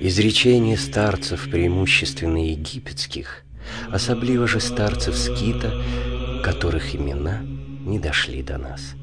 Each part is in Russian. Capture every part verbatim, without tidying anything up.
Изречения старцев, преимущественно египетских, особливо же старцев Скита, которых имена не дошли до нас.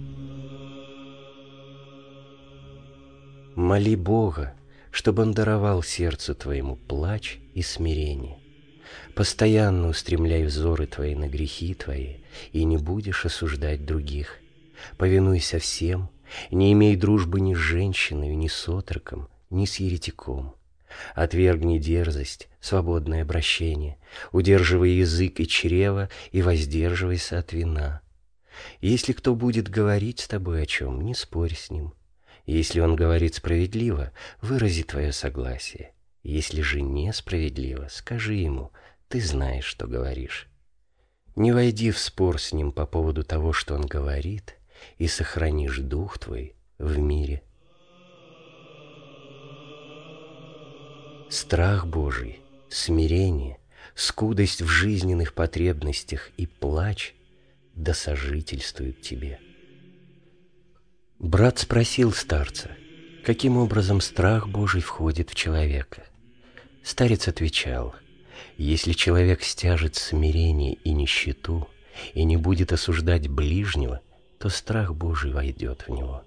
Моли Бога, чтобы Он даровал сердцу твоему плач и смирение. Постоянно устремляй взоры твои на грехи твои, и не будешь осуждать других. Повинуйся всем, не имей дружбы ни с женщиной, ни с отроком, ни с еретиком. Отвергни дерзость, свободное обращение, удерживай язык и чрево, и воздерживайся от вина. Если кто будет говорить с тобой о чем, не спорь с ним. Если он говорит справедливо, вырази твое согласие. Если же несправедливо, скажи ему: ты знаешь, что говоришь. Не войди в спор с ним по поводу того, что он говорит, и сохранишь дух твой в мире. Страх Божий, смирение, скудость в жизненных потребностях и плач да сожительствуют тебе. Брат спросил старца, каким образом страх Божий входит в человека. Старец отвечал: если человек стяжет смирение и нищету и не будет осуждать ближнего, то страх Божий войдет в него.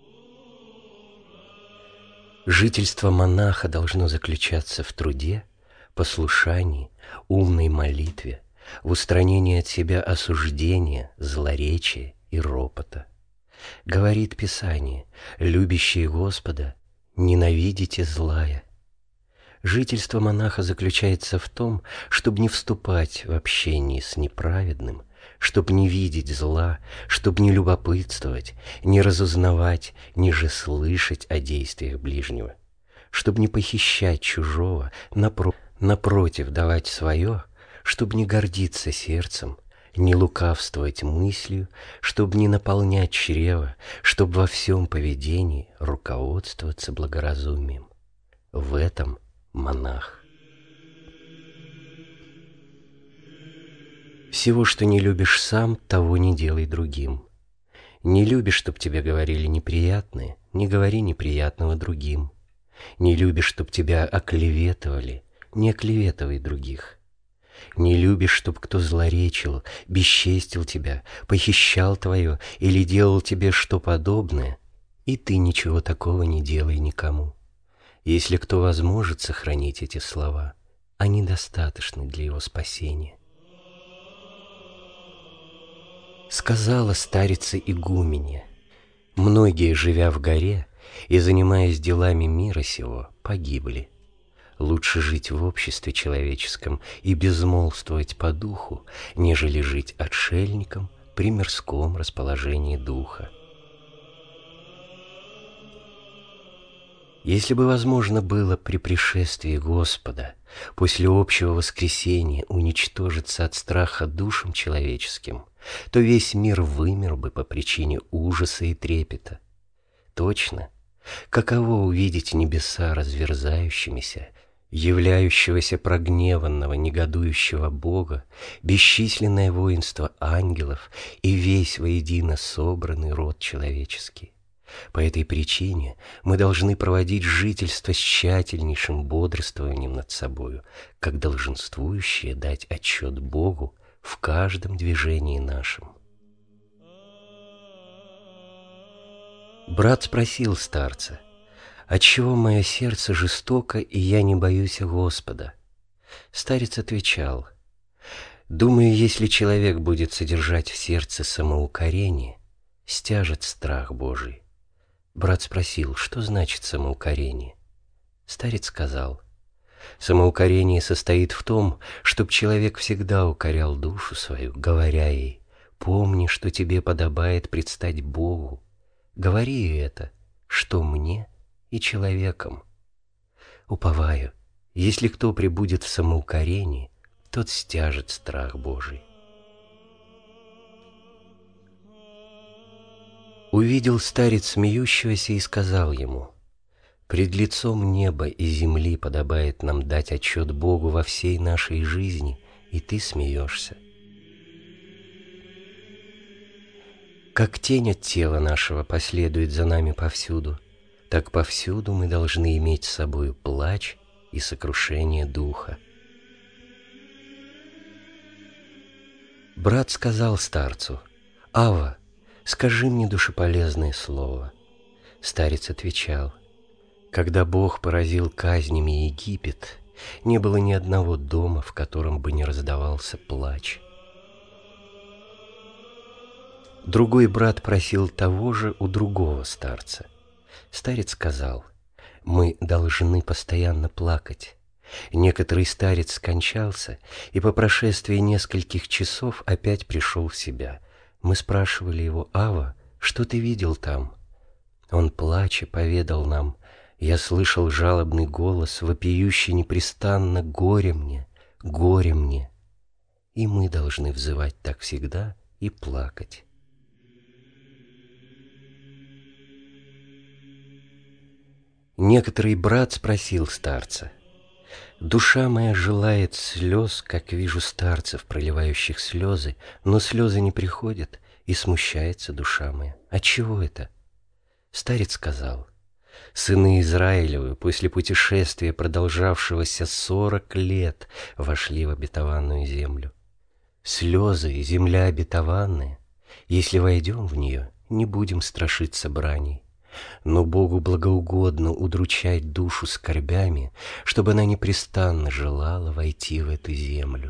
Жительство монаха должно заключаться в труде, послушании, умной молитве, в устранении от себя осуждения, злоречия и ропота. Говорит Писание: любящие Господа, ненавидите злая. Жительство монаха заключается в том, чтобы не вступать в общение с неправедным, чтобы не видеть зла, чтобы не любопытствовать, не разузнавать, не же слышать о действиях ближнего, чтобы не похищать чужого, напро- напротив давать свое, чтобы не гордиться сердцем, не лукавствовать мыслью, чтобы не наполнять чрево, чтобы во всем поведении руководствоваться благоразумием. В этом монах. Всего, что не любишь сам, того не делай другим. Не любишь, чтоб тебе говорили неприятное, не говори неприятного другим. Не любишь, чтоб тебя оклеветывали, не оклеветывай других. Не любишь, чтоб кто злоречил, бесчестил тебя, похищал твое или делал тебе что подобное, и ты ничего такого не делай никому. Если кто возможет сохранить эти слова, они достаточны для его спасения. Сказала старица игуменья: многие, живя в горе и занимаясь делами мира сего, погибли. Лучше жить в обществе человеческом и безмолвствовать по духу, нежели жить отшельником при мирском расположении духа. Если бы возможно было при пришествии Господа, после общего воскресения, уничтожиться от страха душам человеческим, то весь мир вымер бы по причине ужаса и трепета. Точно, каково увидеть небеса разверзающимися, являющегося прогневанного, негодующего Бога, бесчисленное воинство ангелов и весь воедино собранный род человеческий. По этой причине мы должны проводить жительство с тщательнейшим бодрствованием над собою, как долженствующие дать отчет Богу в каждом движении нашем. Брат спросил старца: отчего мое сердце жестоко, и я не боюсь Господа? Старец отвечал: думаю, если человек будет содержать в сердце самоукорение, стяжет страх Божий. Брат спросил: что значит самоукорение? Старец сказал: самоукорение состоит в том, чтоб человек всегда укорял душу свою, говоря ей: помни, что тебе подобает предстать Богу. Говори это, что мне и человеком. Уповаю, если кто пребудет в самоукорении, тот стяжет страх Божий. Увидел старец смеющегося и сказал ему: пред лицом неба и земли подобает нам дать отчет Богу во всей нашей жизни, и ты смеешься. Как тень от тела нашего последует за нами повсюду, так повсюду мы должны иметь с собою плач и сокрушение духа. Брат сказал старцу: «Ава, скажи мне душеполезное слово». Старец отвечал: «Когда Бог поразил казнями Египет, не было ни одного дома, в котором бы не раздавался плач». Другой брат просил того же у другого старца. Старец сказал: «Мы должны постоянно плакать». Некоторый старец скончался, и по прошествии нескольких часов опять пришел в себя. Мы спрашивали его: «Ава, что ты видел там?» Он, плача, поведал нам: «Я слышал жалобный голос, вопиющий непрестанно: горе мне, горе мне». И мы должны взывать так всегда и плакать. Некоторый брат спросил старца: «Душа моя желает слез, как вижу старцев, проливающих слезы, но слезы не приходят, и смущается душа моя. Отчего это?» Старец сказал: «Сыны Израилевы после путешествия, продолжавшегося сорок лет, вошли в обетованную землю. Слезы — земля обетованная. Если войдем в нее, не будем страшиться браней. Но Богу благоугодно удручать душу скорбями, чтобы она непрестанно желала войти в эту землю».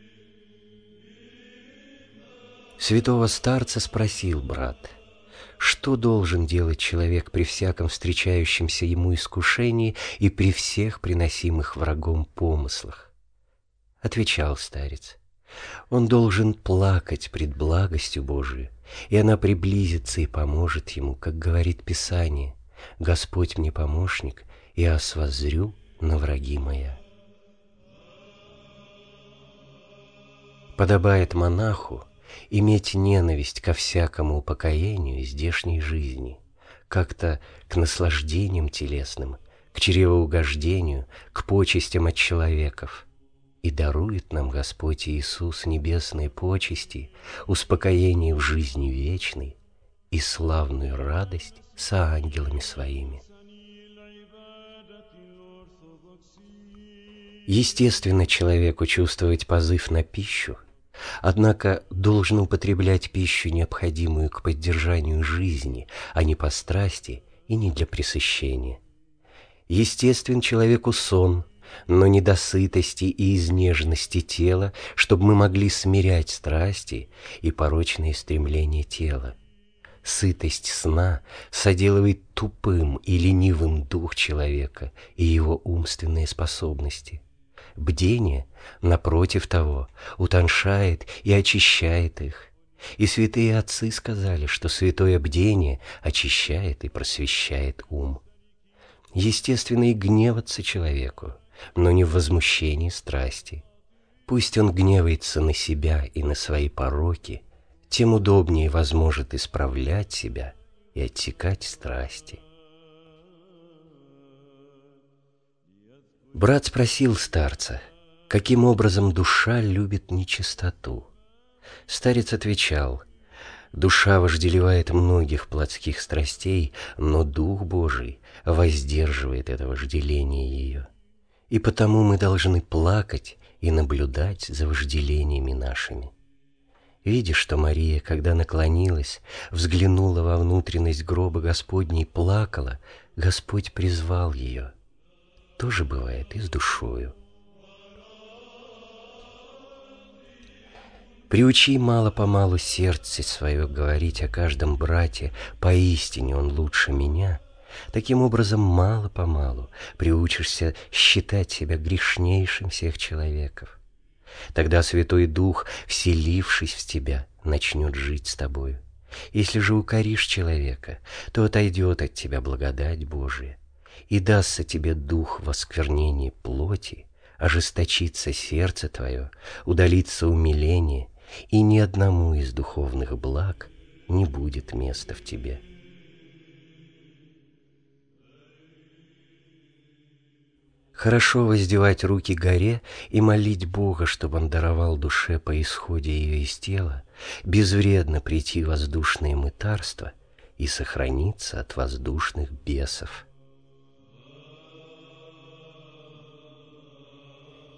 Святого старца спросил брат: «Что должен делать человек при всяком встречающемся ему искушении и при всех приносимых врагом помыслах?» Отвечал старец: «Он должен плакать пред благостью Божией, и она приблизится и поможет ему, как говорит Писание: Господь мне помощник, и аз воззрю на враги моя». Подобает монаху иметь ненависть ко всякому упокоению здешней жизни, как-то к наслаждениям телесным, к чревоугождению, к почестям от человеков. И дарует нам Господь Иисус небесные почести, успокоение в жизни вечной и славную радость со ангелами своими. Естественно человеку чувствовать позыв на пищу, однако должен употреблять пищу, необходимую к поддержанию жизни, а не по страсти и не для пресыщения. Естествен человеку сон, но не до сытости и изнеженности тела, чтобы мы могли смирять страсти и порочные стремления тела. Сытость сна соделывает тупым и ленивым дух человека и его умственные способности. Бдение, напротив того, утоншает и очищает их. И святые отцы сказали, что святое бдение очищает и просвещает ум. Естественно и гневаться человеку, но не в возмущении страсти. Пусть он гневается на себя и на свои пороки, тем удобнее возможет исправлять себя и отсекать страсти. Брат спросил старца, каким образом душа любит нечистоту. Старец отвечал: «Душа вожделевает многих плотских страстей, но Дух Божий воздерживает это вожделение ее. И потому мы должны плакать и наблюдать за вожделениями нашими». Видишь, что Мария, когда наклонилась, взглянула во внутренность гроба Господней и плакала, Господь призвал ее. То же бывает и с душою. Приучи мало-помалу сердце свое говорить о каждом брате: поистине он лучше меня. Таким образом, мало-помалу приучишься считать себя грешнейшим всех человеков. Тогда Святой Дух, вселившись в тебя, начнет жить с тобою. Если же укоришь человека, то отойдет от тебя благодать Божия, и дастся тебе дух в осквернении плоти, ожесточится сердце твое, удалится умиление, и ни одному из духовных благ не будет места в тебе. Хорошо воздевать руки горе и молить Бога, чтобы Он даровал душе по исходе ее из тела безвредно прийти в воздушные мытарства и сохраниться от воздушных бесов.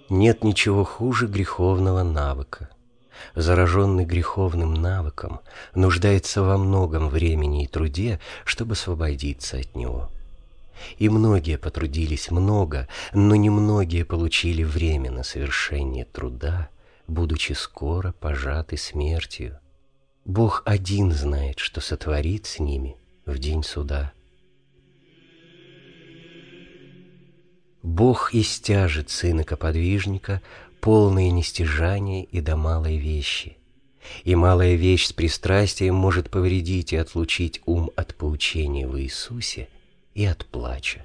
Нет ничего хуже греховного навыка. Зараженный греховным навыком нуждается во многом времени и труде, чтобы освободиться от него. И многие потрудились много, но немногие получили время на совершение труда, будучи скоро пожаты смертью. Бог один знает, что сотворит с ними в день суда. Бог истяжет сынка-подвижника, полные нестяжания и до малой вещи. И малая вещь с пристрастием может повредить и отлучить ум от поучения в Иисусе и от плача.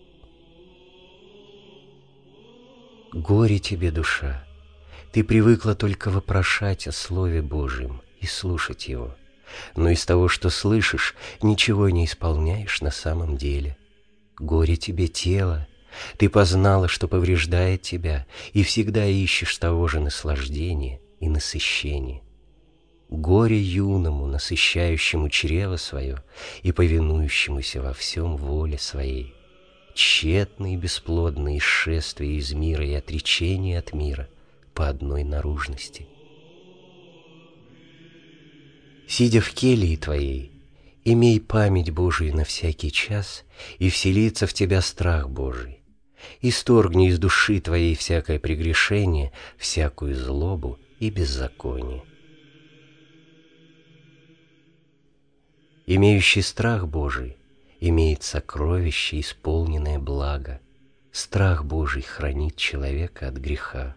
Горе тебе, душа! Ты привыкла только вопрошать о Слове Божьем и слушать его, но из того, что слышишь, ничего не исполняешь на самом деле. Горе тебе, тело! Ты познала, что повреждает тебя, и всегда ищешь того же наслаждения и насыщения. Горе юному, насыщающему чрево свое и повинующемуся во всем воле своей. Тщетные и бесплодные шествия из мира и отречения от мира по одной наружности. Сидя в келье твоей, имей память Божию на всякий час, и вселится в тебя страх Божий. Исторгни из души твоей всякое прегрешение, всякую злобу и беззаконие. Имеющий страх Божий имеет сокровище, исполненное благо. Страх Божий хранит человека от греха.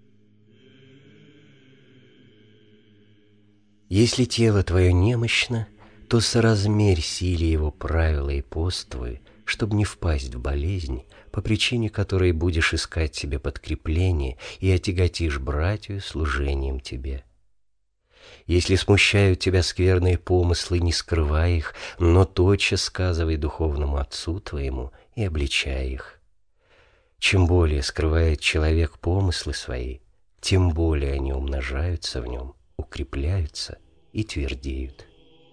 Если тело твое немощно, то соразмерь силе его правила и пост твой, чтобы не впасть в болезнь, по причине которой будешь искать себе подкрепление и отяготишь братью служением тебе. Если смущают тебя скверные помыслы, не скрывай их, но тотчас сказывай духовному отцу твоему и обличай их. Чем более скрывает человек помыслы свои, тем более они умножаются в нем, укрепляются и твердеют.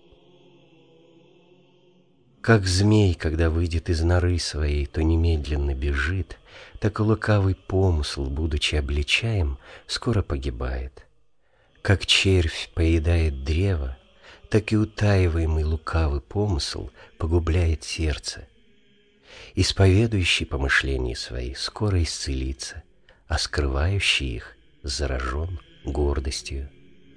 Как змей, когда выйдет из норы своей, то немедленно бежит, так и лукавый помысл, будучи обличаем, скоро погибает. Как червь поедает древо, так и утаиваемый лукавый помысл погубляет сердце. Исповедующий помышления свои скоро исцелится, а скрывающий их заражен гордостью.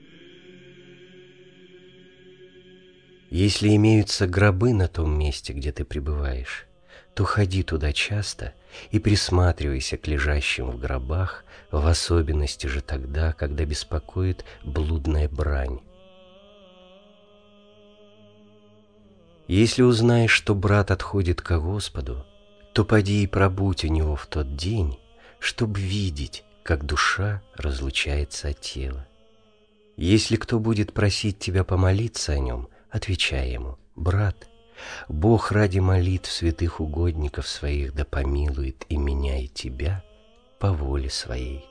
Если имеются гробы на том месте, где ты пребываешь, то ходи туда часто и присматривайся к лежащим в гробах, в особенности же тогда, когда беспокоит блудная брань. Если узнаешь, что брат отходит ко Господу, то поди и пробудь у него в тот день, чтобы видеть, как душа разлучается от тела. Если кто будет просить тебя помолиться о нем, отвечай ему: брат, Бог ради молитв святых угодников своих да помилует и меня, и тебя по воле своей.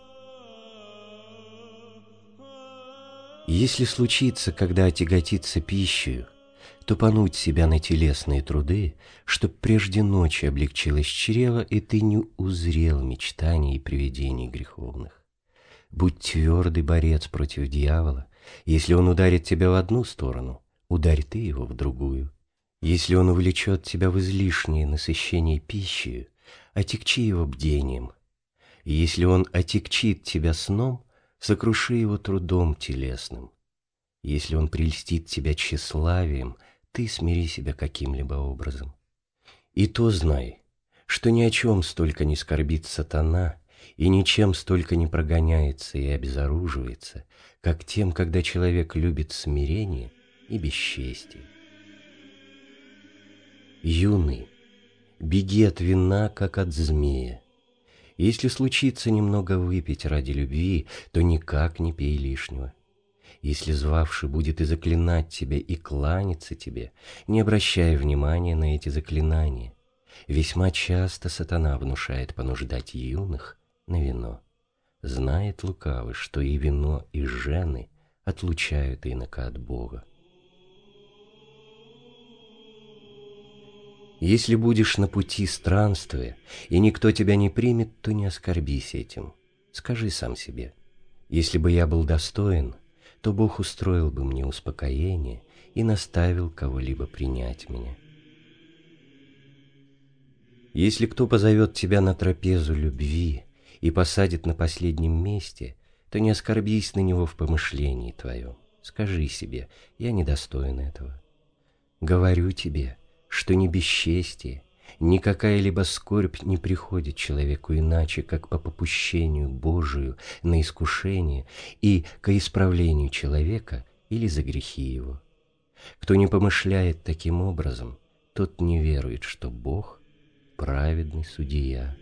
Если случится, когда отяготиться пищею, то понудь себя на телесные труды, чтоб прежде ночи облегчилось чрево, и ты не узрел мечтаний и привидений греховных. Будь твердый борец против дьявола. Если он ударит тебя в одну сторону, ударь ты его в другую. Если он увлечет тебя в излишнее насыщение пищей, отягчи его бдением. И если он отягчит тебя сном, сокруши его трудом телесным. Если он прельстит тебя тщеславием, ты смири себя каким-либо образом. И то знай, что ни о чем столько не скорбит сатана, и ничем столько не прогоняется и обезоруживается, как тем, когда человек любит смирение и бесчестие. Юный, беги от вина, как от змея. Если случится немного выпить ради любви, то никак не пей лишнего. Если звавший будет и заклинать тебя, и кланяться тебе, не обращай внимания на эти заклинания. Весьма часто сатана внушает понуждать юных на вино. Знает лукавый, что и вино, и жены отлучают инока от Бога. Если будешь на пути странствия, и никто тебя не примет, то не оскорбись этим. Скажи сам себе: если бы я был достоин, то Бог устроил бы мне успокоение и наставил кого-либо принять меня. Если кто позовет тебя на трапезу любви и посадит на последнем месте, то не оскорбись на него в помышлении твоем. Скажи себе: я недостоин этого. Говорю тебе, что ни бесчестие, ни какая-либо скорбь не приходит человеку иначе, как по попущению Божию на искушение и ко исправлению человека или за грехи его. Кто не помышляет таким образом, тот не верует, что Бог – праведный судья.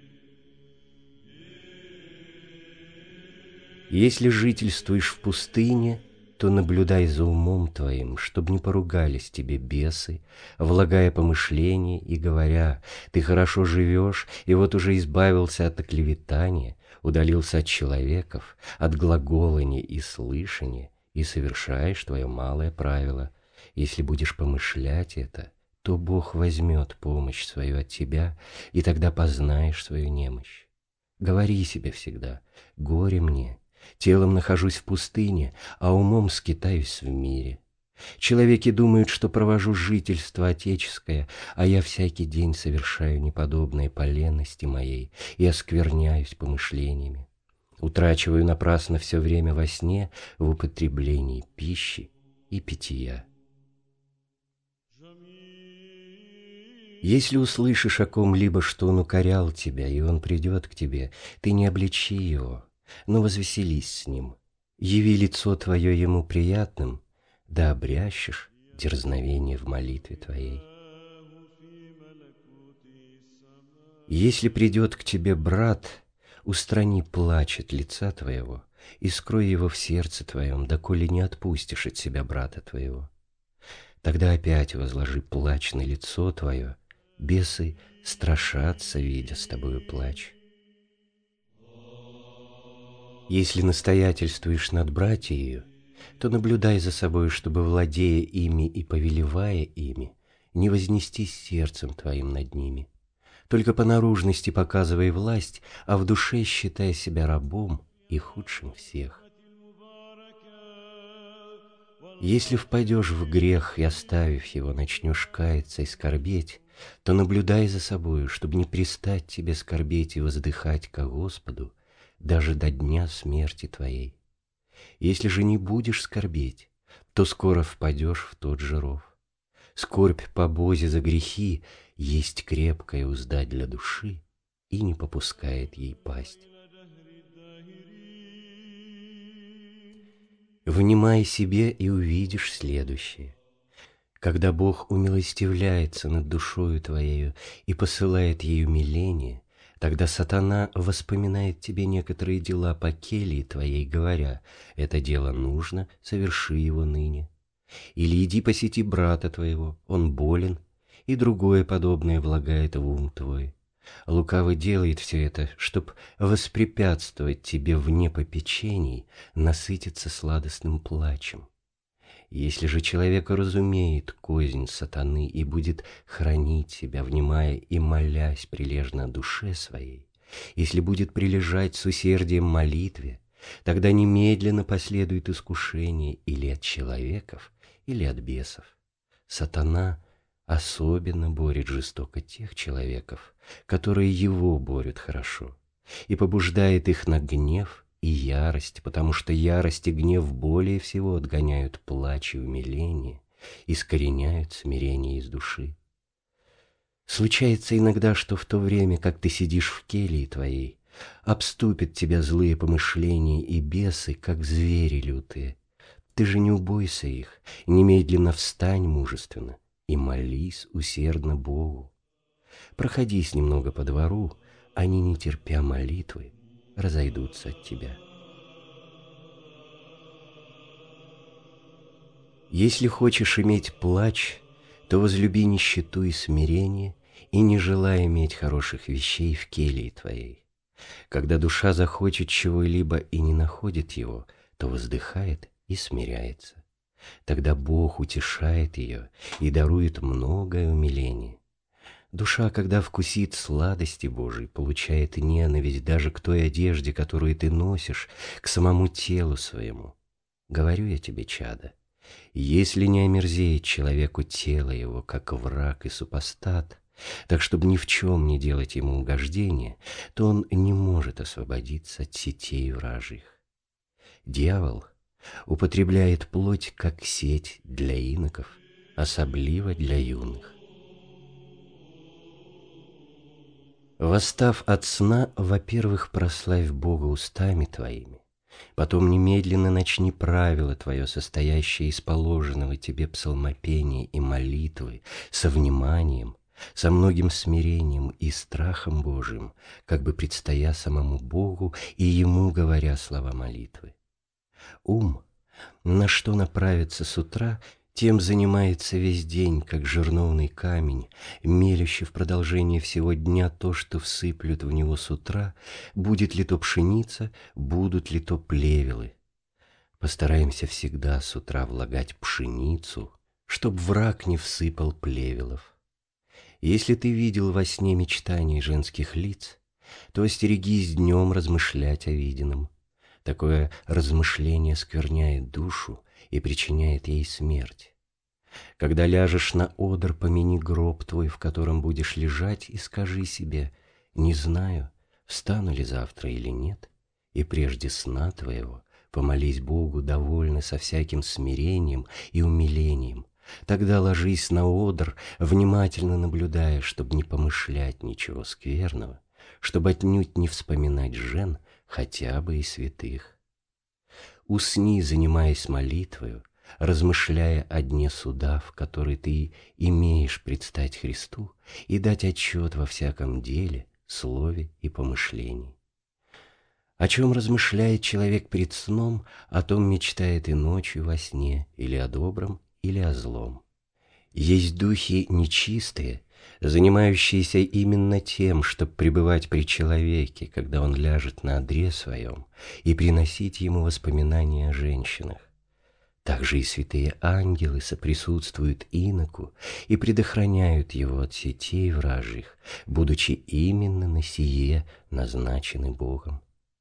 Если жительствуешь в пустыне, то наблюдай за умом твоим, чтобы не поругались тебе бесы, влагая помышления и говоря: ты хорошо живешь, и вот уже избавился от оклеветания, удалился от человеков, от глаголания и слышания, и совершаешь твое малое правило. Если будешь помышлять это, то Бог возьмет помощь свою от тебя, и тогда познаешь свою немощь. Говори себе всегда: горе мне, телом нахожусь в пустыне, а умом скитаюсь в мире. Человеки думают, что провожу жительство отеческое, а я всякий день совершаю неподобное по лености моей и оскверняюсь помышлениями. Утрачиваю напрасно все время во сне в употреблении пищи и питья. Если услышишь о ком-либо, что он укорял тебя, и он придет к тебе, ты не обличи его, но возвеселись с ним. Яви лицо твое ему приятным, да обрящешь дерзновение в молитве твоей. Если придет к тебе брат, устрани плач от лица твоего и скрой его в сердце твоем, доколе не отпустишь от себя брата твоего. Тогда опять возложи плач на лицо твое, бесы страшатся, видя с тобою плач. Если настоятельствуешь над братьею, то наблюдай за собой, чтобы, владея ими и повелевая ими, не вознестись сердцем твоим над ними. Только по наружности показывай власть, а в душе считай себя рабом и худшим всех. Если впадешь в грех и, оставив его, начнешь каяться и скорбеть, то наблюдай за собою, чтобы не пристать тебе скорбеть и воздыхать ко Господу даже до дня смерти твоей. Если же не будешь скорбеть, то скоро впадешь в тот же ров. Скорбь по Бозе за грехи есть крепкая узда для души и не попускает ей пасть. Внимай себе и увидишь следующее. Когда Бог умилостивляется над душою твоею и посылает ей умиление, тогда сатана воспоминает тебе некоторые дела по келии твоей, говоря: это дело нужно, соверши его ныне. Или иди посети брата твоего, он болен, и другое подобное влагает в ум твой. Лукавый делает все это, чтоб воспрепятствовать тебе вне попечений насытиться сладостным плачем. Если же человек разумеет кознь сатаны и будет хранить себя, внимая и молясь прилежно о душе своей, если будет прилежать с усердием молитве, тогда немедленно последует искушение или от человеков, или от бесов. Сатана особенно борет жестоко тех человеков, которые его борют хорошо, и побуждает их на гнев и ярость, потому что ярость и гнев более всего отгоняют плач и умиление, искореняют смирение из души. Случается иногда, что в то время, как ты сидишь в келии твоей, обступят тебя злые помышления и бесы, как звери лютые. Ты же не убойся их, немедленно встань мужественно и молись усердно Богу. Проходись немного по двору, они, не терпя молитвы, разойдутся от тебя. Если хочешь иметь плач, то возлюби нищету и смирение, и не желай иметь хороших вещей в келии твоей. Когда душа захочет чего-либо и не находит его, то воздыхает и смиряется. Тогда Бог утешает ее и дарует многое умиление. Душа, когда вкусит сладости Божией, получает ненависть даже к той одежде, которую ты носишь, к самому телу своему. Говорю я тебе, чадо, если не омерзеет человеку тело его, как враг и супостат, так чтобы ни в чем не делать ему угождения, то он не может освободиться от сетей вражьих. Дьявол употребляет плоть как сеть для иноков, особливо для юных. Восстав от сна, во-первых, прославь Бога устами твоими, потом немедленно начни правило твое, состоящее из положенного тебе псалмопения и молитвы, со вниманием, со многим смирением и страхом Божиим, как бы предстоя самому Богу и Ему говоря слова молитвы. Ум, на что направится с утра, тем занимается весь день, как жерновный камень, мелющий в продолжении всего дня то, что всыплют в него с утра, будет ли то пшеница, будут ли то плевелы. Постараемся всегда с утра влагать пшеницу, чтоб враг не всыпал плевелов. Если ты видел во сне мечтаний женских лиц, то остерегись днем размышлять о виденном. Такое размышление скверняет душу и причиняет ей смерть. Когда ляжешь на одр, помяни гроб твой, в котором будешь лежать, и скажи себе: не знаю, встану ли завтра или нет, и прежде сна твоего помолись Богу довольно со всяким смирением и умилением. Тогда ложись на одр, внимательно наблюдая, чтобы не помышлять ничего скверного, чтобы отнюдь не вспоминать жен, хотя бы и святых. Усни, занимаясь молитвою, размышляя о дне суда, в который ты имеешь предстать Христу, и дать отчет во всяком деле, слове и помышлении. О чем размышляет человек перед сном, о том мечтает и ночью во сне, или о добром, или о злом. Есть духи нечистые, занимающиеся именно тем, чтобы пребывать при человеке, когда он ляжет на одре своем, и приносить ему воспоминания о женщинах. Также и святые ангелы соприсутствуют иноку и предохраняют его от сетей вражьих, будучи именно на сие назначены Богом.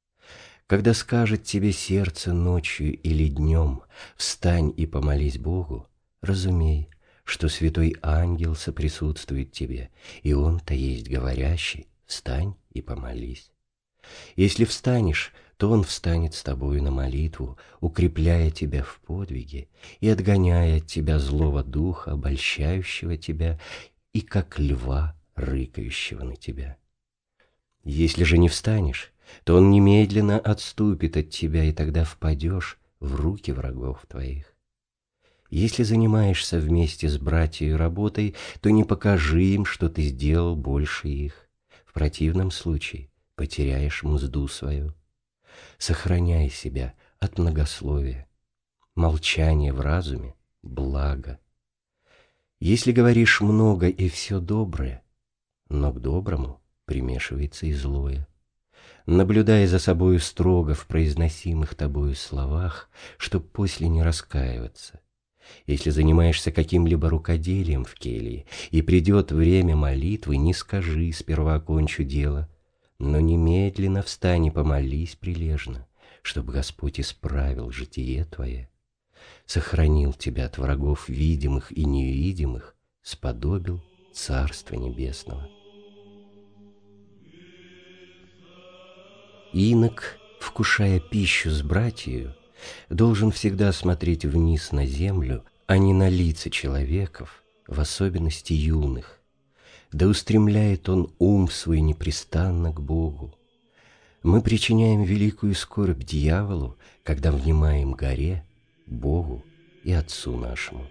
Когда скажет тебе сердце ночью или днем: «Встань и помолись Богу», разумей, что святой ангел соприсутствует тебе, и он-то есть говорящий: «Встань и помолись». Если встанешь, то он встанет с тобою на молитву, укрепляя тебя в подвиге и отгоняя от тебя злого духа, обольщающего тебя, и как льва, рыкающего на тебя. Если же не встанешь, то он немедленно отступит от тебя, и тогда впадешь в руки врагов твоих. Если занимаешься вместе с братьями работой, то не покажи им, что ты сделал больше их. В противном случае потеряешь мзду свою. Сохраняй себя от многословия. Молчание в разуме – благо. Если говоришь много и все доброе, но к доброму примешивается и злое. Наблюдай за собою строго в произносимых тобою словах, чтоб после не раскаиваться. Если занимаешься каким-либо рукоделием в келье, и придет время молитвы, не скажи: «Сперва окончу дело», но немедленно встань и помолись прилежно, чтобы Господь исправил житие твое, сохранил тебя от врагов видимых и невидимых, сподобил Царства Небесного. Инок, вкушая пищу с братьею, должен всегда смотреть вниз на землю, а не на лица человеков, в особенности юных. Да устремляет он ум свой непрестанно к Богу. Мы причиняем великую скорбь дьяволу, когда внимаем горе, Богу и Отцу нашему.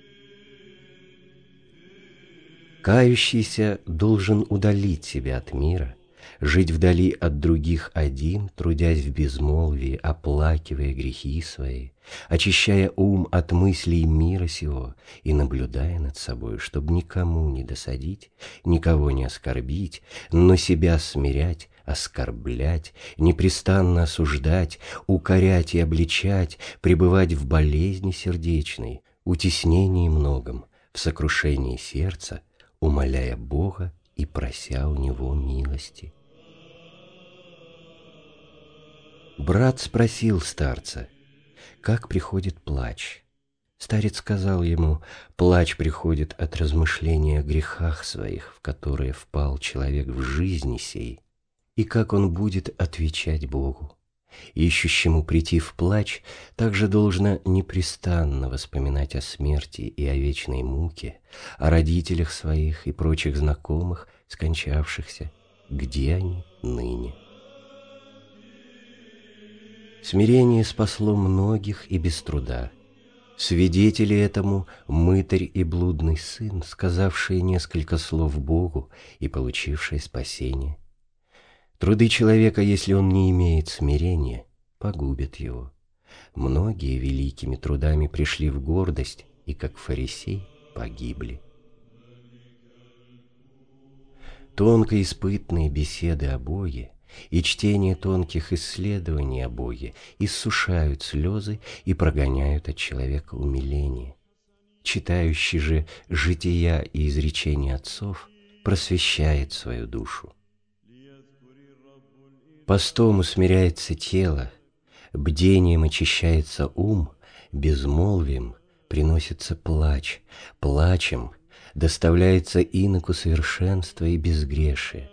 Кающийся должен удалить себя от мира, жить вдали от других один, трудясь в безмолвии, оплакивая грехи свои, очищая ум от мыслей мира сего и наблюдая над собой, чтобы никому не досадить, никого не оскорбить, но себя смирять, оскорблять, непрестанно осуждать, укорять и обличать, пребывать в болезни сердечной, утеснении многом, в сокрушении сердца, умоляя Бога и прося у Него милости. Брат спросил старца, как приходит плач. Старец сказал ему, плач приходит от размышления о грехах своих, в которые впал человек в жизни сей, и как он будет отвечать Богу. Ищущему прийти в плач также должно непрестанно воспоминать о смерти и о вечной муке, о родителях своих и прочих знакомых, скончавшихся, где они ныне. Смирение спасло многих и без труда. Свидетели этому мытарь и блудный сын, сказавшие несколько слов Богу и получившие спасение. Труды человека, если он не имеет смирения, погубят его. Многие великими трудами пришли в гордость и, как фарисей, погибли. Тонко испытанные беседы о Боге и чтение тонких исследований о Боге иссушают слезы и прогоняют от человека умиление. Читающий же жития и изречения отцов просвещает свою душу. Постом усмиряется тело, бдением очищается ум, безмолвием приносится плач, плачем доставляется иноку совершенство и безгрешие.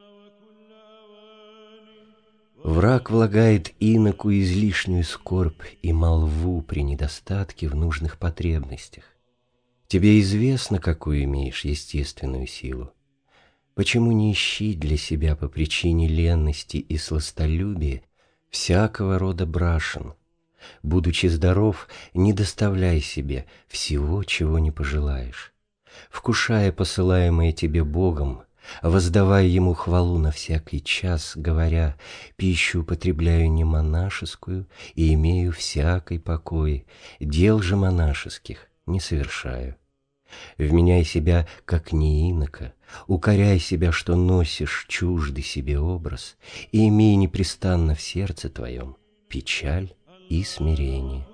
Враг влагает иноку излишнюю скорбь и молву при недостатке в нужных потребностях. Тебе известно, какую имеешь естественную силу. Почему не ищи для себя по причине ленности и сластолюбия всякого рода брашен? Будучи здоров, не доставляй себе всего, чего не пожелаешь. Вкушая посылаемое тебе Богом, воздавая Ему хвалу на всякий час, говоря: «Пищу употребляю не монашескую и имею всякий покой, дел же монашеских не совершаю». Вменяй себя, как не инока, укоряй себя, что носишь чуждый себе образ, и имей непрестанно в сердце твоем печаль и смирение.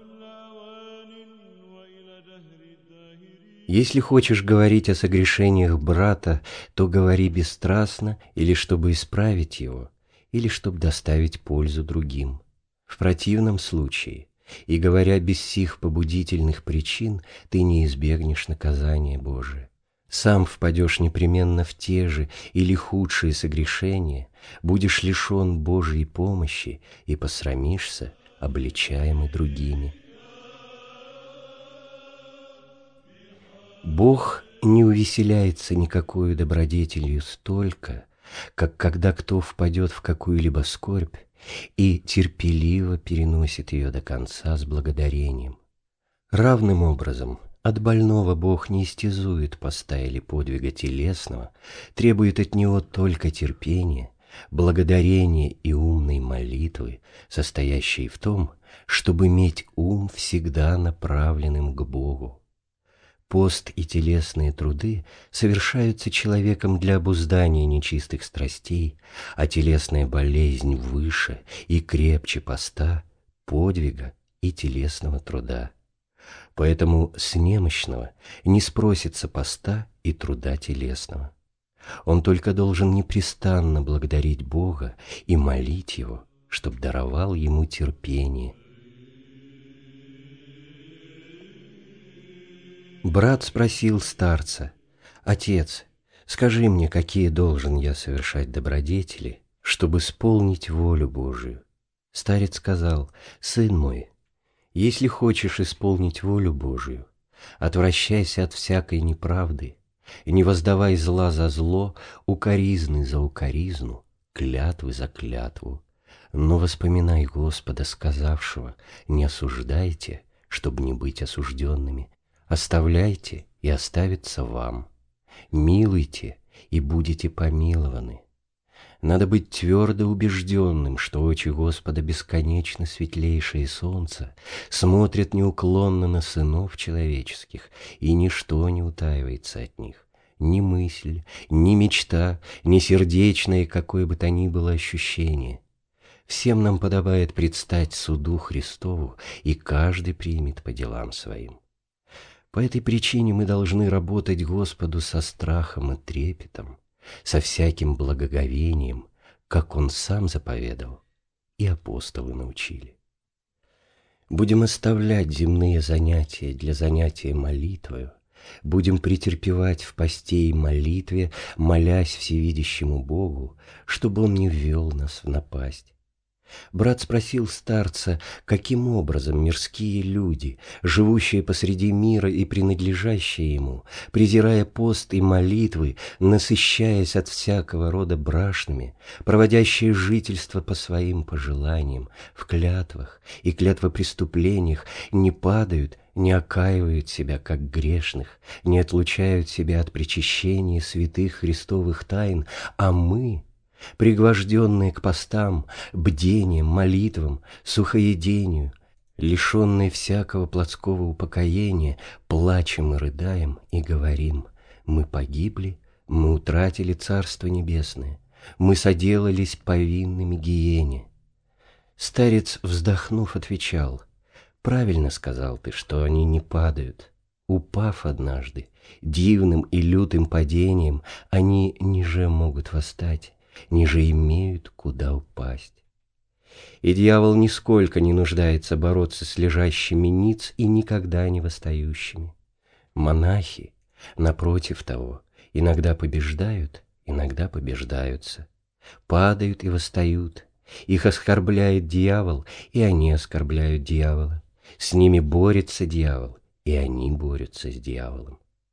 Если хочешь говорить о согрешениях брата, то говори бесстрастно, или чтобы исправить его, или чтобы доставить пользу другим. В противном случае, и говоря без сих побудительных причин, ты не избегнешь наказания Божия. Сам впадешь непременно в те же или худшие согрешения, будешь лишен Божьей помощи и посрамишься, обличаемый другими. Бог не увеселяется никакою добродетелью столько, как когда кто впадет в какую-либо скорбь и терпеливо переносит ее до конца с благодарением. Равным образом от больного Бог не истязует поста или подвига телесного, требует от него только терпения, благодарения и умной молитвы, состоящей в том, чтобы иметь ум всегда направленным к Богу. Пост и телесные труды совершаются человеком для обуздания нечистых страстей, а телесная болезнь выше и крепче поста, подвига и телесного труда. Поэтому с немощного не спросится поста и труда телесного. Он только должен непрестанно благодарить Бога и молить Его, чтоб даровал ему терпение. Брат спросил старца: «Отец, скажи мне, какие должен я совершать добродетели, чтобы исполнить волю Божию?» Старец сказал: «Сын мой, если хочешь исполнить волю Божию, отвращайся от всякой неправды, не воздавай зла за зло, укоризны за укоризну, клятвы за клятву, но воспоминай Господа, сказавшего: не осуждайте, чтобы не быть осужденными, оставляйте, и оставится вам, милуйте, и будете помилованы». Надо быть твердо убежденным, что очи Господа бесконечно светлейшие солнца смотрят неуклонно на сынов человеческих, и ничто не утаивается от них. Ни мысль, ни мечта, ни сердечное какое бы то ни было ощущение. Всем нам подобает предстать суду Христову, и каждый примет по делам своим. По этой причине мы должны работать Господу со страхом и трепетом, со всяким благоговением, как Он сам заповедал и апостолы научили. Будем оставлять земные занятия для занятия молитвою, будем претерпевать в посте и молитве, молясь всевидящему Богу, чтобы Он не ввел нас в напасть. Брат спросил старца, каким образом мирские люди, живущие посреди мира и принадлежащие ему, презирая пост и молитвы, насыщаясь от всякого рода брашными, проводящие жительство по своим пожеланиям, в клятвах и клятвопреступлениях, не падают, не окаивают себя, как грешных, не отлучают себя от причащения святых христовых тайн, а мы, пригвожденные к постам, бдениям, молитвам, сухоедению, лишенные всякого плотского упокоения, плачем и рыдаем и говорим: мы погибли, мы утратили Царство Небесное, мы соделались повинными гиене. Старец, вздохнув, отвечал: правильно сказал ты, что они не падают. Упав однажды, дивным и лютым падением, они ниже могут восстать, ниже имеют куда упасть. И дьявол нисколько не нуждается бороться с лежащими ниц и никогда не восстающими. Монахи, напротив того, иногда побеждают, иногда побеждаются, падают и восстают. Их оскорбляет дьявол, и они оскорбляют дьявола. С ними борется дьявол, и они борются с дьяволом.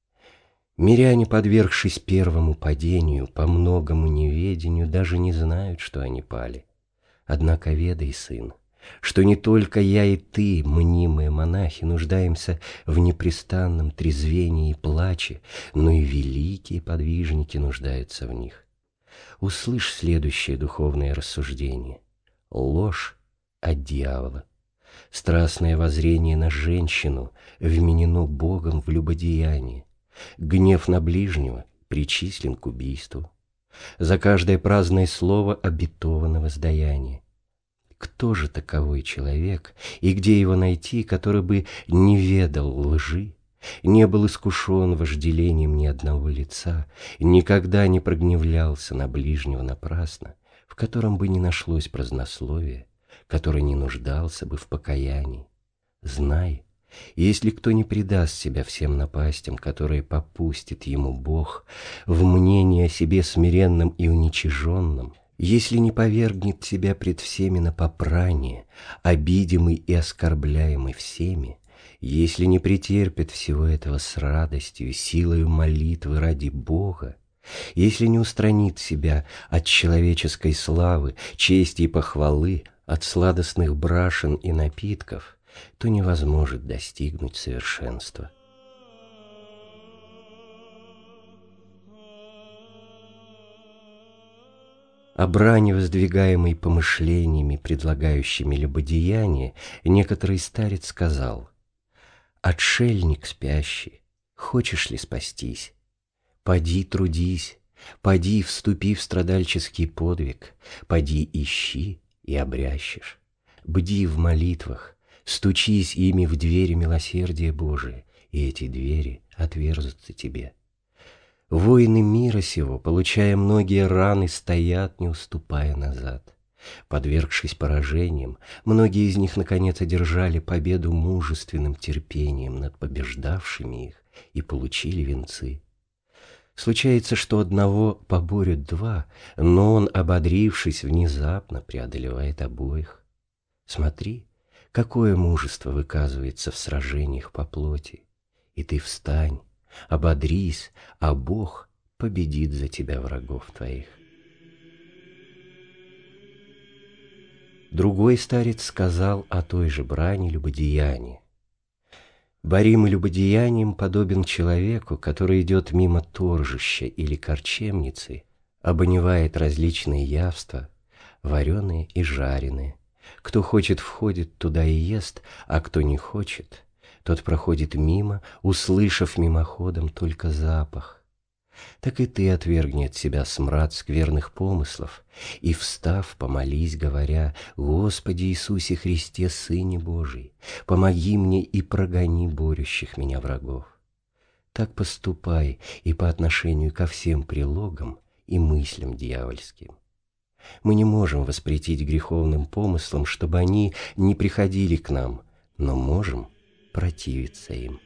Миряне, подвергшись первому падению, по многому неведению, даже не знают, что они пали. Однако ведай, сын, что не только я и ты, мнимые монахи, нуждаемся в непрестанном трезвении и плаче, но и великие подвижники нуждаются в них. Услышь следующее духовное рассуждение. Ложь от дьявола. Страстное воззрение на женщину вменено Богом в любодеяние. Гнев на ближнего причислен к убийству. За каждое праздное слово обетовано воздаяние. Кто же таковой человек, и где его найти, который бы не ведал лжи, не был искушен вожделением ни одного лица, никогда не прогневлялся на ближнего напрасно, в котором бы не нашлось празднословия, который не нуждался бы в покаянии? Знай, если кто не предаст себя всем напастям, которые попустит ему Бог, в мнении о себе смиренном и уничиженном, если не повергнет себя пред всеми на попрание, обидимый и оскорбляемый всеми, если не претерпит всего этого с радостью, силою молитвы ради Бога, если не устранит себя от человеческой славы, чести и похвалы, от сладостных брашен и напитков, то не возможет достигнуть совершенства. О брани, воздвигаемой помышлениями, предлагающими любодеяние, некоторый старец сказал: «Отшельник спящий, хочешь ли спастись? Поди трудись, поди вступи в страдальческий подвиг, поди ищи и обрящешь, бди в молитвах, стучись ими в двери милосердия Божия, и эти двери отверзутся тебе. Воины мира сего, получая многие раны, стоят, не уступая назад. Подвергшись поражениям, многие из них, наконец, одержали победу мужественным терпением над побеждавшими их и получили венцы. Случается, что одного поборют два, но он, ободрившись, внезапно преодолевает обоих. Смотри, какое мужество выказывается в сражениях по плоти. И ты встань, ободрись, а Бог победит за тебя врагов твоих. Другой старец сказал о той же брани любодеяния. Боримый любодеянием подобен человеку, который идет мимо торжища или корчемницы, обоневает различные явства, вареные и жареные. Кто хочет, входит туда и ест, а кто не хочет, тот проходит мимо, услышав мимоходом только запах. так и ты отвергни от себя смрад скверных помыслов, и, встав, помолись, говоря: «Господи Иисусе Христе, Сыне Божий, помоги мне и прогони борющих меня врагов». Так поступай и по отношению ко всем прилогам и мыслям дьявольским. Мы не можем воспретить греховным помыслам, чтобы они не приходили к нам, но можем противиться им.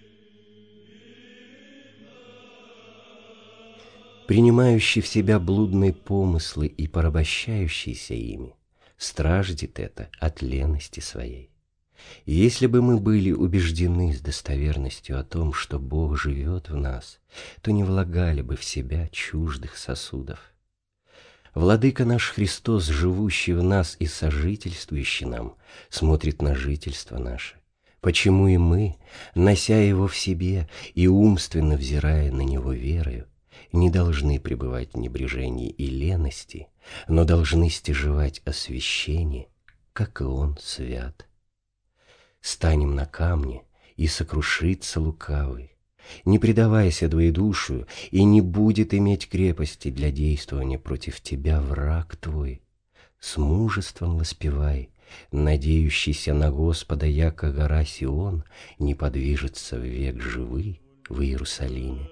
Принимающий в себя блудные помыслы и порабощающийся ими, страждет это от лености своей. И если бы мы были убеждены с достоверностью о том, что Бог живет в нас, то не влагали бы в себя чуждых сосудов. Владыка наш Христос, живущий в нас и сожительствующий нам, смотрит на жительство наше. Почему и мы, нося Его в себе и умственно взирая на Него верою, не должны пребывать в небрежении и лености, но должны стяжевать освящение, как и Он свят. Станем на камне, и сокрушится лукавый, не предавайся двоедушию, и не будет иметь крепости для действования против тебя враг твой. С мужеством воспевай, надеющийся на Господа, яко гора Сион не подвижется в век живый в Иерусалиме.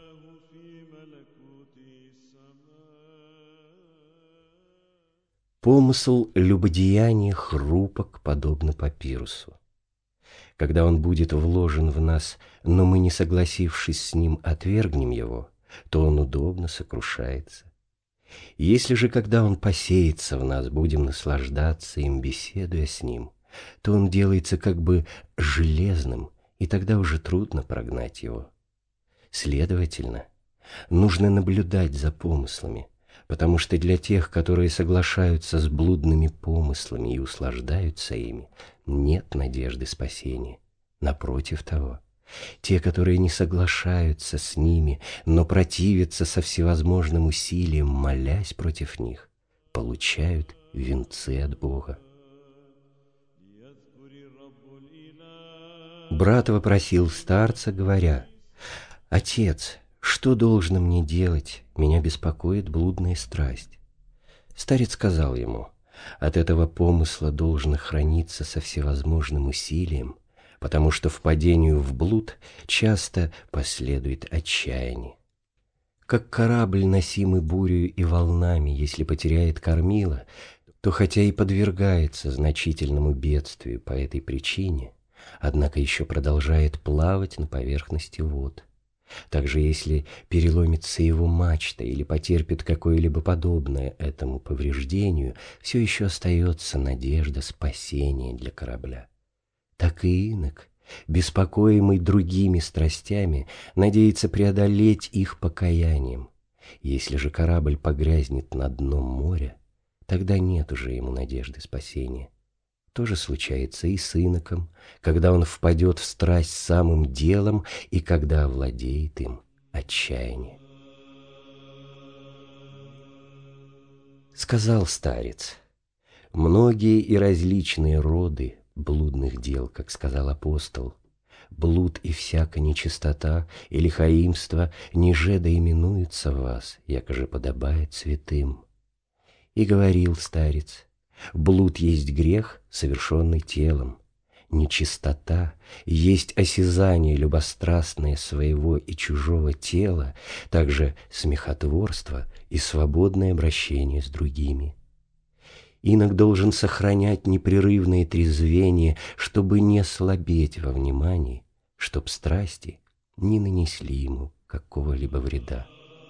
Помысл любодеяния хрупок, подобно папирусу. Когда он будет вложен в нас, но мы, не согласившись с ним, отвергнем его, то он удобно сокрушается. Если же, когда он посеется в нас, будем наслаждаться им, беседуя с ним, то он делается как бы железным, и тогда уже трудно прогнать его. Следовательно, нужно наблюдать за помыслами, потому что для тех, которые соглашаются с блудными помыслами и услаждаются ими, нет надежды спасения. Напротив того, те, которые не соглашаются с ними, но противятся со всевозможным усилием, молясь против них, получают венцы от Бога. Брат вопросил старца, говоря: «Отец, что должно мне делать? Меня беспокоит блудная страсть». Старец сказал ему: «От этого помысла должно храниться со всевозможным усилием, потому что впадению в блуд часто последует отчаяние. Как корабль, носимый бурею и волнами, если потеряет кормила, то хотя и подвергается значительному бедствию по этой причине, однако еще продолжает плавать на поверхности вод. Также если переломится его мачта или потерпит какое-либо подобное этому повреждению, все еще остается надежда спасения для корабля. Так и инок, беспокоимый другими страстями, надеется преодолеть их покаянием. Если же корабль погрязнет на дном моря, тогда нет уже ему надежды спасения. То же случается и с иноком, когда он впадет в страсть самым делом и когда овладеет им отчаяние. Сказал старец: многие и различные роды блудных дел, как сказал апостол, блуд и всякая нечистота и лихаимство ниже да именуются в вас, яко же подобает святым. И говорил старец: блуд есть грех, совершенный телом. Нечистота есть осязание любострастное своего и чужого тела, также смехотворство и свободное обращение с другими. Инок должен сохранять непрерывное трезвение, чтобы не слабеть во внимании, чтоб страсти не нанесли ему какого-либо вреда.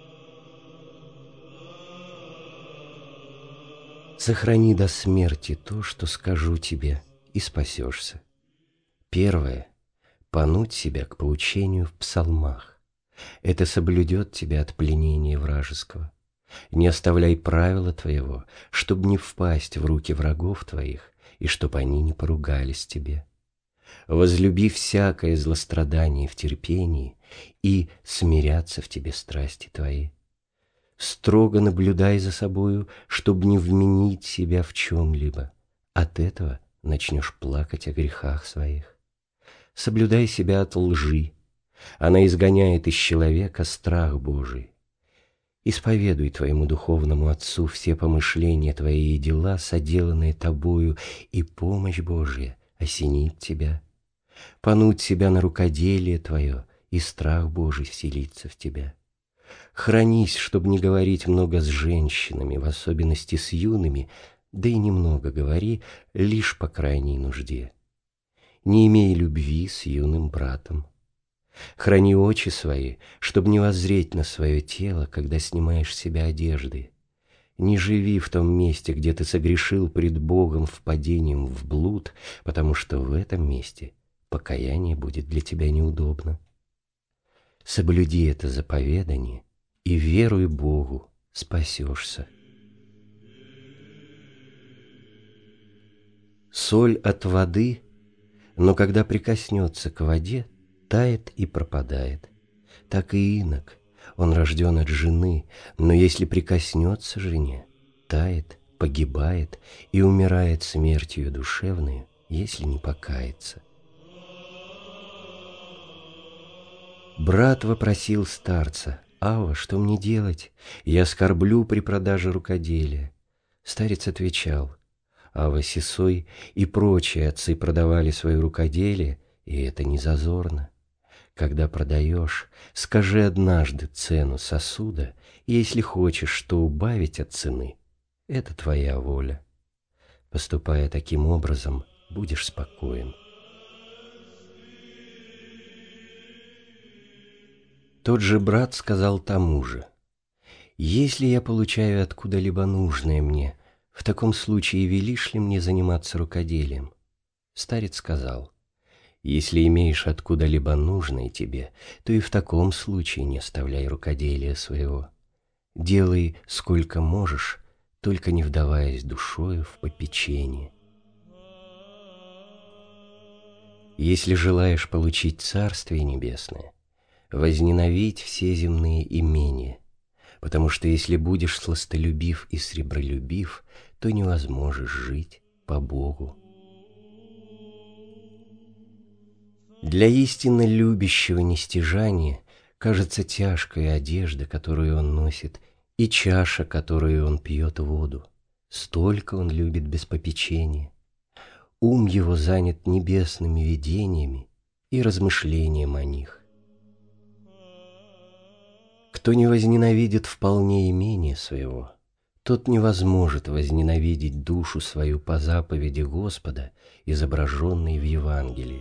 Сохрани до смерти то, что скажу тебе, и спасешься. Первое — понуть себя к поучению в псалмах. Это соблюдет тебя от пленения вражеского. Не оставляй правила твоего, чтоб не впасть в руки врагов твоих, и чтоб они не поругались тебе. Возлюби всякое злострадание в терпении, и смирятся в тебе страсти твои. Строго наблюдай за собою, чтобы не вменить себя в чем-либо. От этого начнешь плакать о грехах своих. Соблюдай себя от лжи. Она изгоняет из человека страх Божий. Исповедуй твоему духовному отцу все помышления твои и дела, соделанные тобою, и помощь Божия осенит тебя. Понуть себя на рукоделие твое, и страх Божий вселится в тебя. Хранись, чтобы не говорить много с женщинами, в особенности с юными, да и немного говори, лишь по крайней нужде. Не имей любви с юным братом. Храни очи свои, чтобы не воззреть на свое тело, когда снимаешь с себя одежды. Не живи в том месте, где ты согрешил пред Богом впадением в блуд, потому что в этом месте покаяние будет для тебя неудобно. Соблюди это заповедание, и веруй Богу, спасешься. Соль от воды, но когда прикоснется к воде, тает и пропадает. Так и инок, он рожден от жены, но если прикоснется жене, тает, погибает и умирает смертью душевную, если не покается. Брат вопросил старца: «Ава, что мне делать? Я скорблю при продаже рукоделия». Старец отвечал: «Ава Сисой и прочие отцы продавали свое рукоделие, и это не зазорно. Когда продаешь, скажи однажды цену сосуда, и если хочешь что убавить от цены, это твоя воля. Поступая таким образом, будешь спокоен». Тот же брат сказал тому же: «Если я получаю откуда-либо нужное мне, в таком случае велишь ли мне заниматься рукоделием?» Старец сказал: «Если имеешь откуда-либо нужное тебе, то и в таком случае не оставляй рукоделия своего. Делай сколько можешь, только не вдаваясь душою в попечение. Если желаешь получить Царствие Небесное, возненавидь все земные имения, потому что если будешь сластолюбив и сребролюбив, то не возможешь жить по Богу. Для истинно любящего нестяжания кажется тяжкая одежда, которую он носит, и чаша, которую он пьет воду. Столько он любит без попечения. Ум его занят небесными видениями и размышлением о них. Кто не возненавидит вполне имение своего, тот не возможет возненавидеть душу свою по заповеди Господа, изображенной в Евангелии.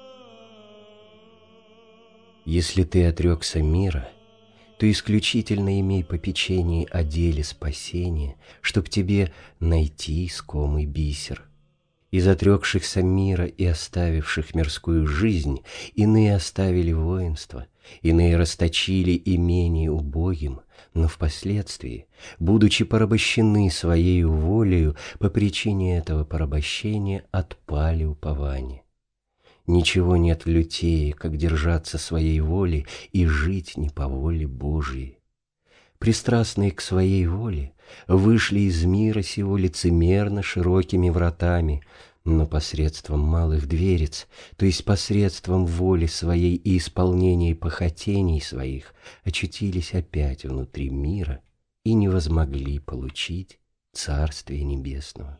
Если ты отрекся мира, то исключительно имей попечение о деле спасения, чтоб тебе найти искомый бисер. Из отрекшихся мира и оставивших мирскую жизнь иные оставили воинство, иные расточили имение убогим, но впоследствии, будучи порабощены своею волею, по причине этого порабощения отпали упование. Ничего нет лютее, как держаться своей воли и жить не по воле Божией. Пристрастные к своей воле вышли из мира сего лицемерно широкими вратами, но посредством малых дверец, то есть посредством воли своей и исполнения похотений своих, очутились опять внутри мира и не возмогли получить Царствия Небесного.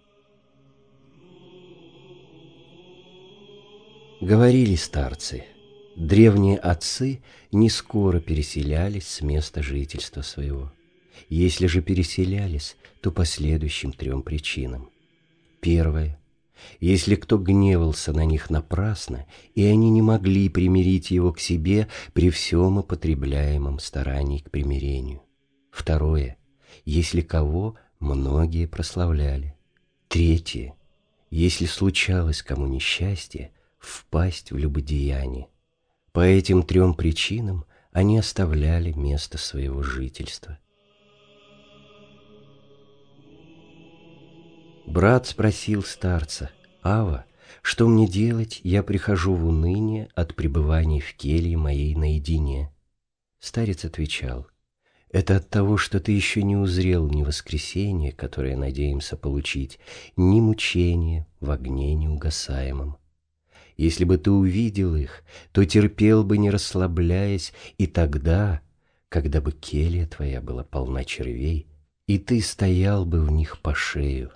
Говорили старцы: древние отцы не скоро переселялись с места жительства своего. Если же переселялись, то по следующим трем причинам. Первое. Если кто гневался на них напрасно, и они не могли примирить его к себе при всем употребляемом старании к примирению. Второе. Если кого многие прославляли. Третье. Если случалось кому несчастье, впасть в любодеяние. По этим трем причинам они оставляли место своего жительства. Брат спросил старца: «Ава, что мне делать? Я прихожу в уныние от пребывания в келье моей наедине». Старец отвечал: «Это от того, что ты еще не узрел ни воскресения, которое надеемся получить, ни мучения в огне неугасаемом. Если бы ты увидел их, то терпел бы, не расслабляясь, и тогда, когда бы келья твоя была полна червей, и ты стоял бы в них по шею.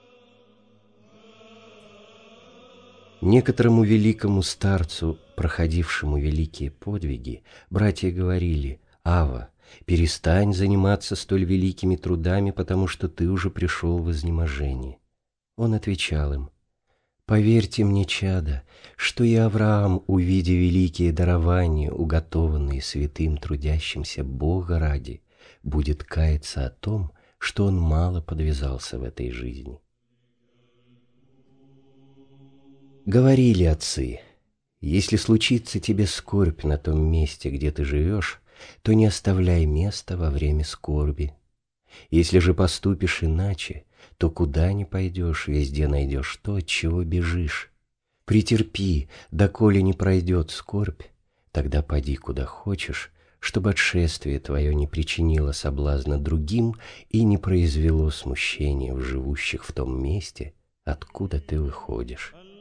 Некоторому великому старцу, проходившему великие подвиги, братья говорили: «Ава, перестань заниматься столь великими трудами, потому что ты уже пришел в изнеможение». Он отвечал им: «Поверьте мне, чада, что и Авраам, увидя великие дарования, уготованные святым трудящимся Бога ради, будет каяться о том, что он мало подвязался в этой жизни». Говорили отцы: «Если случится тебе скорбь на том месте, где ты живешь, то не оставляй места во время скорби. Если же поступишь иначе, то куда ни пойдешь, везде найдешь то, от чего бежишь. Претерпи, доколе не пройдет скорбь, тогда поди куда хочешь, чтобы отшествие твое не причинило соблазна другим и не произвело смущения в живущих в том месте, откуда ты выходишь».